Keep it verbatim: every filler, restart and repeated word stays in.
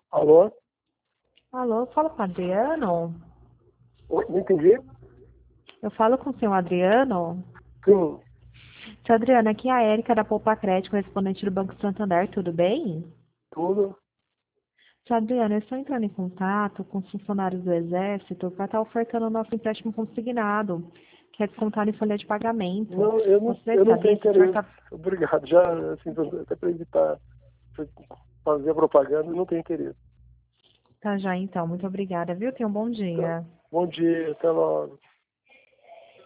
Alô? Alô, fala com o Adriano? Oi, não entendi? Eu falo com o senhor Adriano? Sim, Seu Adriano, aqui é a Érica da Poupa Crédito, correspondente do Banco Santander, tudo bem? tudo. Seu Adriano, eu estou entrando em contato com os funcionários do Exército para estar ofertando o nosso empréstimo consignado, que é descontado em folha de pagamento. Não, eu não, Gostaria eu de não tenho saber se o senhor interesse. está... Obrigado. Já, assim, até para evitar fazer a propaganda, eu não tenho interesse. Tá já então, muito obrigada, viu? Tenha um bom Então, dia. bom dia, até logo.